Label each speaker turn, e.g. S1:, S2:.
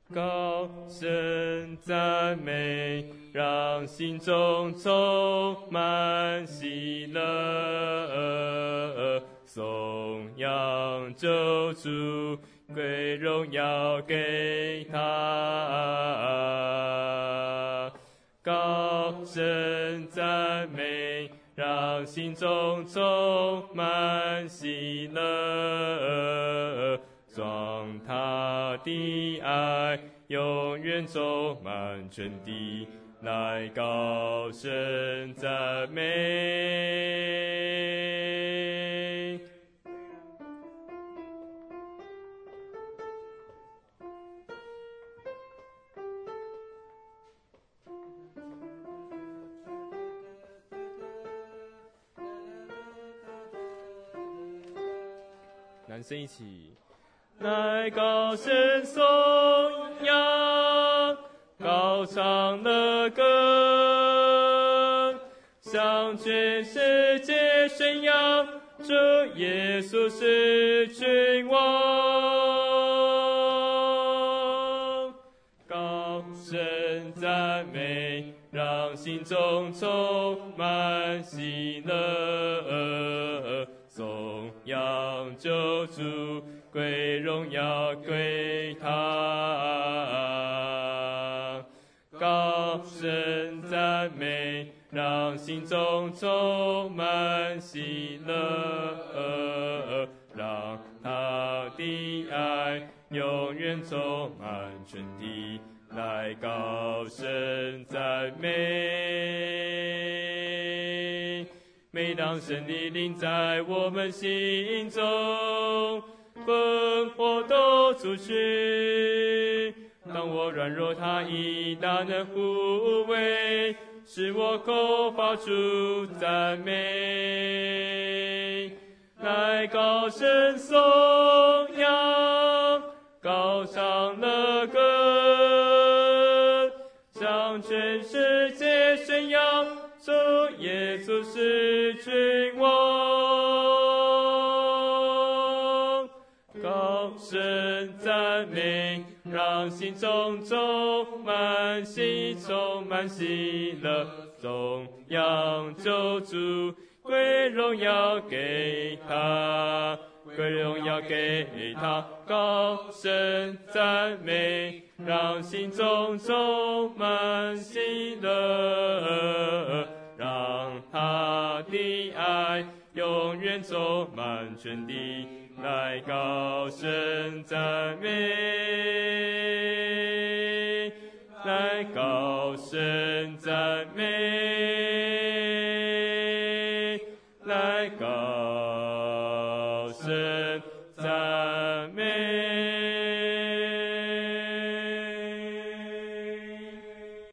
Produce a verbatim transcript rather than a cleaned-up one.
S1: 高声赞美，让心中充满喜乐。颂扬救主，归荣耀给他。高声赞美，让心中充满喜乐。装他的爱，永远充满全地，来高声赞美。男生一起。来高声颂扬，高唱了歌，向全世界宣扬，主耶稣是君王。高声赞美，让心中充满喜乐。颂扬救主，归荣耀归他。高声赞美，让心中充满喜乐。让他的爱永远充满全地，来高声赞美。每当神的灵在我们心中，魂魄都出去。当我软弱，他以大能护卫，使我口发出赞美。来高声颂扬，高唱了歌，向全世界宣扬，主耶稣是君王。高声赞美，让心中充满喜，充满喜乐。颂扬救主，归荣耀给他，归荣耀给他。高声赞美，让心中充满喜乐。让他的爱永远充满全地，来高声赞美，来高声赞美，来高声